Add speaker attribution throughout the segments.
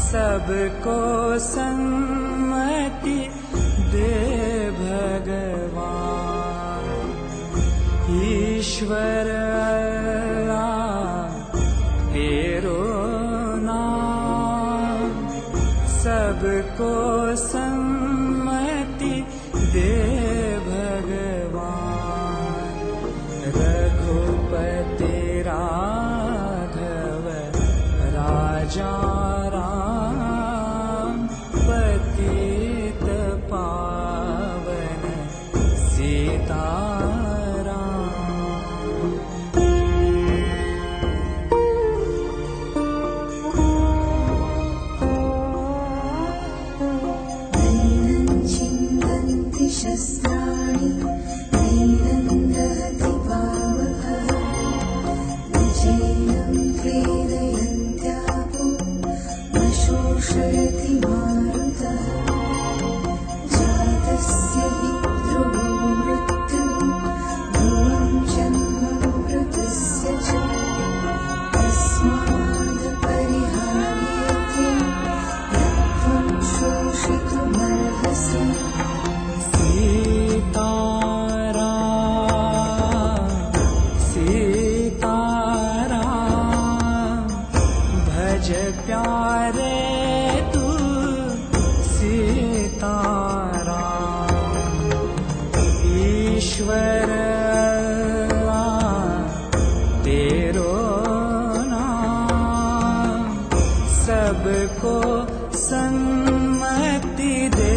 Speaker 1: सबको सन्मति दे भगवान। ईश्वर तेरो नाम सबको सन्मति दे भगवान। रघुपति राघव राजा राम, पतित पावन सीताराम।
Speaker 2: नैनं छिन्दन्ति शस्त्राणि नैनं दहति पावकः, न चैनं क्लेदयन्त्यापो न शोषयति मारुतः। जातस्य हि ध्रुवो मृत्युः ध्रुवं जन्म मृतस्य च, तस्माद् परिहार्येते यत्त्वं शोषितुमर्हसि।
Speaker 1: सीताराम सीताराम भज प्यारे तू सीताराम। ईश्वर तेरो नाम सबको सन्मति दे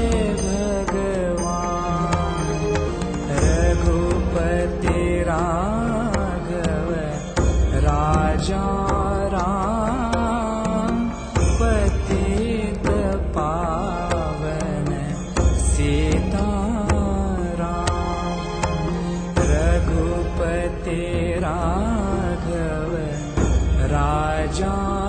Speaker 1: भगवान। रघुपति राघव राजा राम, पतित पावन सीताराम। रघुपति राघव राजा